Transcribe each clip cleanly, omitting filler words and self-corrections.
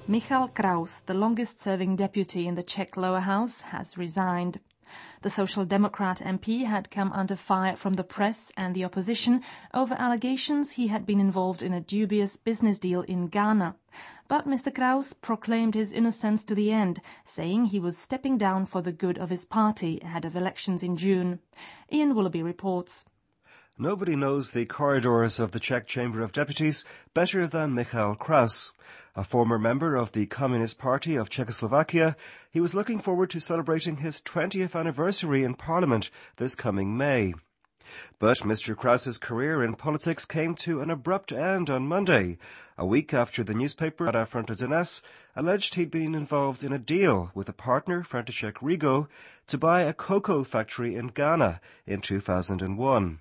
Michal Kraus, the longest-serving deputy in the Czech lower house, has resigned. The Social Democrat MP had come under fire from the press and the opposition over allegations he had been involved in a dubious business deal in Ghana. But Mr. Kraus proclaimed his innocence to the end, saying he was stepping down for the good of his party ahead of elections in June. Ian Willoughby reports. Nobody knows the corridors of the Czech Chamber of Deputies better than Michal Kraus. A former member of the Communist Party of Czechoslovakia, he was looking forward to celebrating his 20th anniversary in Parliament this coming May. But Mr. Kraus's career in politics came to an abrupt end on Monday, a week after the newspaper Mladá Fronta Dnes alleged he'd been involved in a deal with a partner, František Rigo, to buy a cocoa factory in Ghana in 2001.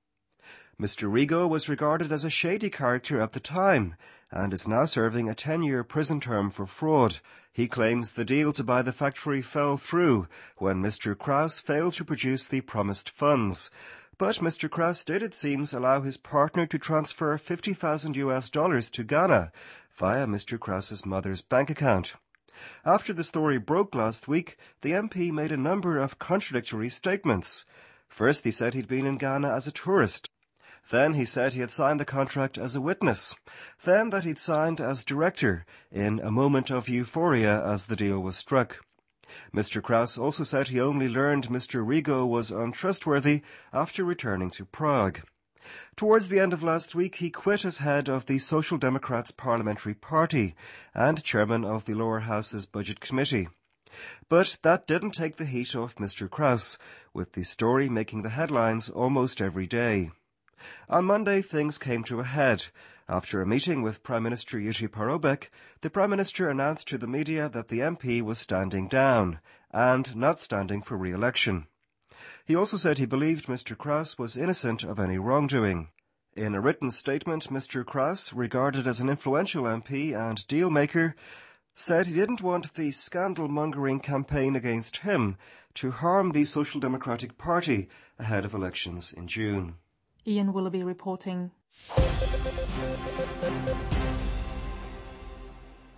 Mr. Rigo was regarded as a shady character at the time and is now serving a 10-year prison term for fraud. He claims the deal to buy the factory fell through when Mr. Kraus failed to produce the promised funds. But Mr. Kraus did, it seems, allow his partner to transfer $50,000 to Ghana via Mr. Kraus's mother's bank account. After the story broke last week, the MP made a number of contradictory statements. First, he said he'd been in Ghana as a tourist. Then he said he had signed the contract as a witness. Then that he'd signed as director in a moment of euphoria as the deal was struck. Mr. Kraus also said he only learned Mr. Rigo was untrustworthy after returning to Prague. Towards the end of last week, he quit as head of the Social Democrats Parliamentary Party and chairman of the lower house's Budget Committee. But that didn't take the heat off Mr. Kraus, with the story making the headlines almost every day. On Monday, things came to a head. After a meeting with Prime Minister Jiří Paroubek, the Prime Minister announced to the media that the MP was standing down and not standing for re-election. He also said he believed Mr. Kraus was innocent of any wrongdoing. In a written statement, Mr. Kraus, regarded as an influential MP and deal-maker, said he didn't want the scandal-mongering campaign against him to harm the Social Democratic Party ahead of elections in June. Ian Willoughby reporting.